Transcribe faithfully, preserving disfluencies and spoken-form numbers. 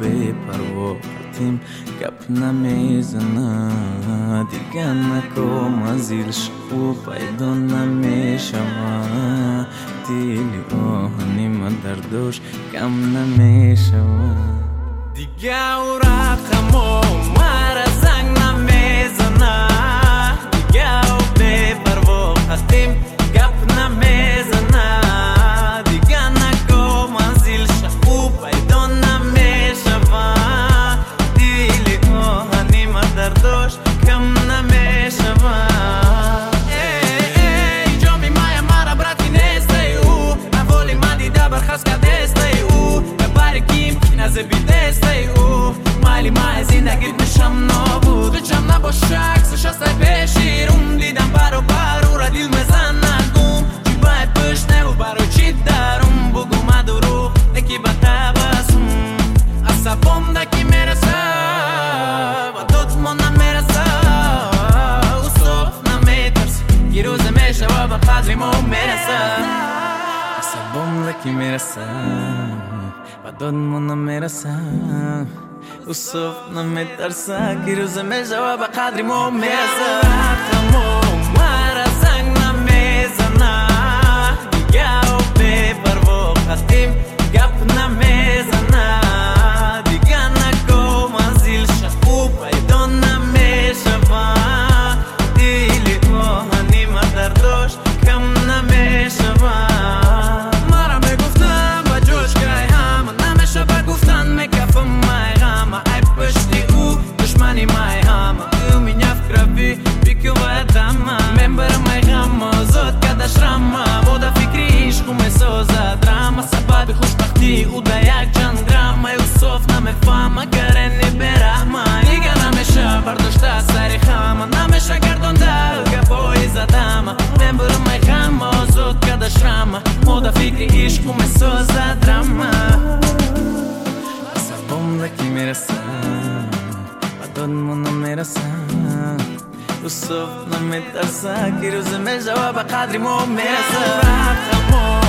בפרוותים גפ נמיזנה דיגנה קומזיל שחו פיידון נמשמה תילי אוהני מדרדוש גם נמשמה דיגה אורה חמו מרזנג נמיזנה דיגה בפרוותים גפ נמיזנה זה בידסטי או מיילי מאי זינדגית משם נובוד ושם נבושק סשסטי בשירום دیدم برو برو را دیل مزن نگم جیبای پشنه و برو چی دارم بگو ما دروغ نکی با تبسم عصبم دکی میرسه و دوتمون نمیرسه و صف نمیترس یه روز میشه و با قدری ما میرسه عصبم دکی میرسه بدون منا میرسه و صف نمیترسه که روز میشه و به قدری ما میرسه خمو مرزنگ نمیزنه دیگه و بپرو خستیم گپ نمیزنه دیگه نگو منزل شخو پیدا نمیشه و دیلی آهنی مدرداش کم نمیشه و مرا میگفتم با جوش که شب گفتن میکفم مای غم ای پشتی او دشمنی مای هم او می نفکرفی بیکو باید دم من برم مای غم زود کدش رم بودا فکری عشقو میسازه درام سبب خوشبختی او دا یک چند گرم ای او صف نمیفهم اگر اینی برحمه دیگه نمیشه برداشته سری خم نمیشه گردانده گپایی زدم من برم مای غم زود کدش رم بودا فکری عشقو میسازه درام لکی میرسم بدون منو میرسم و صف نمیترسه که روز میشه و به قدری ما میرسه